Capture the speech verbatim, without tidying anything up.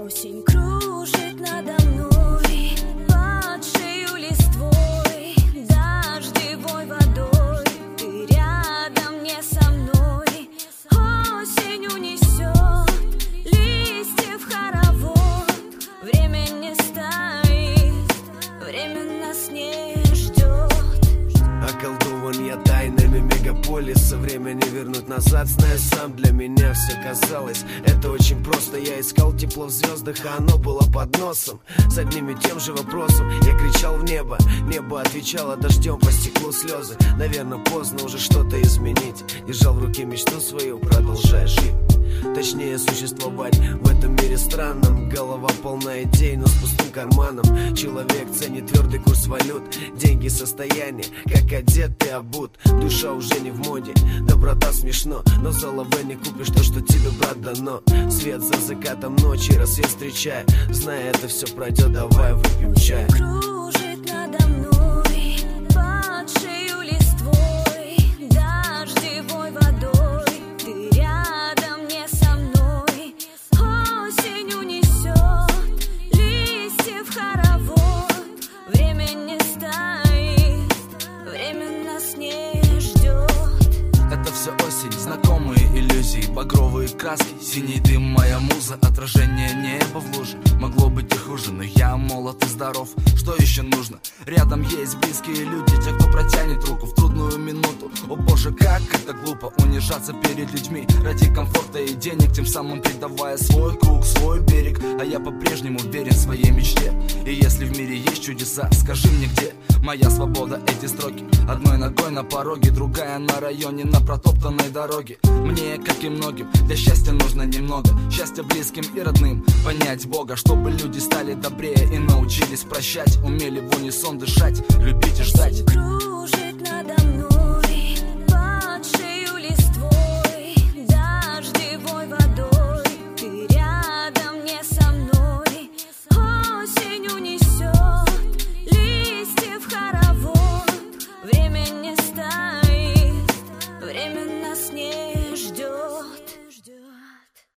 Осень кружит надо мной, под шею листвой, дождевой водой. Ты рядом, не со мной. Осень унесет листьев хоровод. Время не стоит, время нас не ждет. Околдован я тайнами мегаполиса. Время не вернуть назад, знаю сам, для меня все казалось. Это очень просто, я искал тепло в звездах, а оно было под носом. С одним и тем же вопросом я кричал в небо. Небо отвечало дождем, по стеклу слезы. Наверное, поздно уже что-то изменить. Держал в руке мечту свою, продолжая жить. Точнее, существовать в этом мире странном. Голова полна идей, но с пустым карманом. Человек ценит твердый курс валют. Деньги, состояние, как одет и обут. Душа уже не в моде, доброта смешно. Но за лавэ не купишь то, что тебе, брат, дано. Свет за закатом ночи, рассвет встречая. Зная, это все пройдет, давай выпьем чай. Кружит надо мной, под шею листвой, дождевой водой. Ты рядом, не со мной. Осень унесет листьев хоровод. Время не стоит, время нас не ждет. Это все осень, знакомые иллюзии, багровые краски, синий дым, моя муза, отражение неба в луже. Могло быть и хуже, но я молод и здоров. Что еще нужно? Рядом есть близкие люди, те, кто протянет руку в трудную минуту. О боже, как это глупо унижаться перед людьми ради комфорта и денег, тем самым предавая свой круг, свой берег. А я по-прежнему верен в своей мечте. И если в мире есть чудеса, скажи мне, где моя свобода, эти строки. Одной ногой на пороге, другая на районе, на протоптанной дороге. Мне, как и многим, для счастья нужно немного. Счастья близким и родным, понять Бога, чтобы люди стали добрее и научились прощать, умели в унисон дышать, любить и ждать. Кружит надо мной.